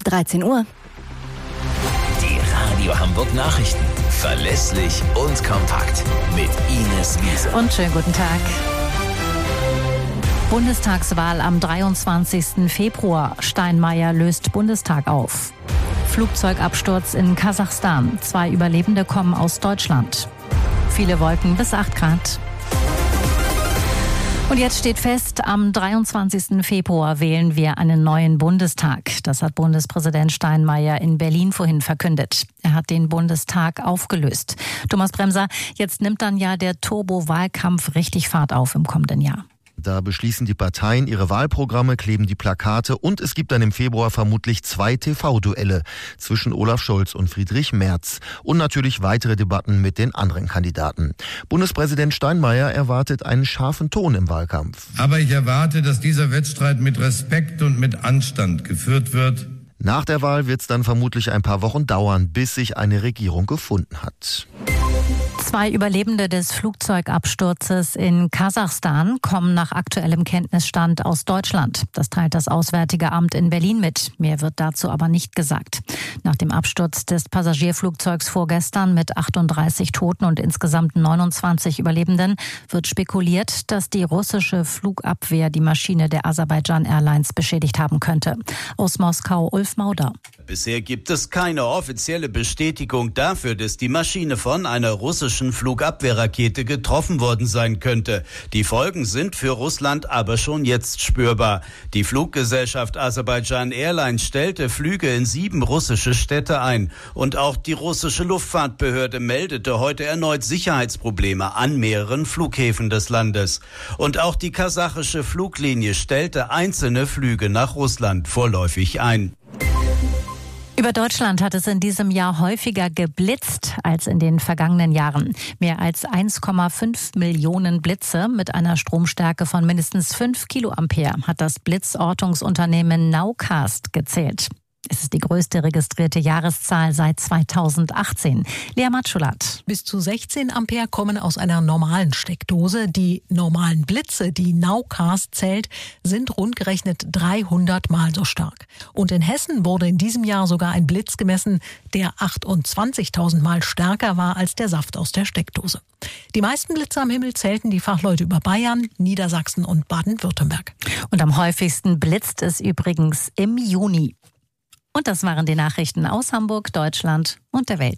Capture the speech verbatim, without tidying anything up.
dreizehn Uhr. Die Radio Hamburg Nachrichten. Verlässlich und kompakt. Mit Ines Wiese. Und schönen guten Tag. Bundestagswahl am dreiundzwanzigsten Februar. Steinmeier löst Bundestag auf. Flugzeugabsturz in Kasachstan. Zwei Überlebende kommen aus Deutschland. Viele Wolken bis acht Grad. Und jetzt steht fest, am dreiundzwanzigsten Februar wählen wir einen neuen Bundestag. Das hat Bundespräsident Steinmeier in Berlin vorhin verkündet. Er hat den Bundestag aufgelöst. Thomas Bremser, jetzt nimmt dann ja der Turbo-Wahlkampf richtig Fahrt auf im kommenden Jahr. Da beschließen die Parteien ihre Wahlprogramme, kleben die Plakate und es gibt dann im Februar vermutlich zwei T V-Duelle zwischen Olaf Scholz und Friedrich Merz und natürlich weitere Debatten mit den anderen Kandidaten. Bundespräsident Steinmeier erwartet einen scharfen Ton im Wahlkampf. Aber ich erwarte, dass dieser Wettstreit mit Respekt und mit Anstand geführt wird. Nach der Wahl wird es dann vermutlich ein paar Wochen dauern, bis sich eine Regierung gefunden hat. Zwei Überlebende des Flugzeugabsturzes in Kasachstan kommen nach aktuellem Kenntnisstand aus Deutschland. Das teilt das Auswärtige Amt in Berlin mit. Mehr wird dazu aber nicht gesagt. Nach dem Absturz des Passagierflugzeugs vorgestern mit achtunddreißig Toten und insgesamt neunundzwanzig Überlebenden wird spekuliert, dass die russische Flugabwehr die Maschine der Aserbaidschan Airlines beschädigt haben könnte. Aus Moskau Ulf Mauder. Bisher gibt es keine offizielle Bestätigung dafür, dass die Maschine von einer russischen Flugabwehrrakete getroffen worden sein könnte. Die Folgen sind für Russland aber schon jetzt spürbar. Die Fluggesellschaft Aserbaidschan Airlines stellte Flüge in sieben russische Städte ein. Und auch die russische Luftfahrtbehörde meldete heute erneut Sicherheitsprobleme an mehreren Flughäfen des Landes. Und auch die kasachische Fluglinie stellte einzelne Flüge nach Russland vorläufig ein. Über Deutschland hat es in diesem Jahr häufiger geblitzt als in den vergangenen Jahren. Mehr als eins Komma fünf Millionen Blitze mit einer Stromstärke von mindestens fünf Kiloampere hat das Blitzortungsunternehmen Nowcast gezählt. Es ist die größte registrierte Jahreszahl seit zweitausendachtzehn. Lea Matschulat. Bis zu sechzehn Ampere kommen aus einer normalen Steckdose. Die normalen Blitze, die Nowcast zählt, sind rundgerechnet dreihundert Mal so stark. Und in Hessen wurde in diesem Jahr sogar ein Blitz gemessen, der achtundzwanzigtausend Mal stärker war als der Saft aus der Steckdose. Die meisten Blitze am Himmel zählten die Fachleute über Bayern, Niedersachsen und Baden-Württemberg. Und am häufigsten blitzt es übrigens im Juni. Und das waren die Nachrichten aus Hamburg, Deutschland und der Welt.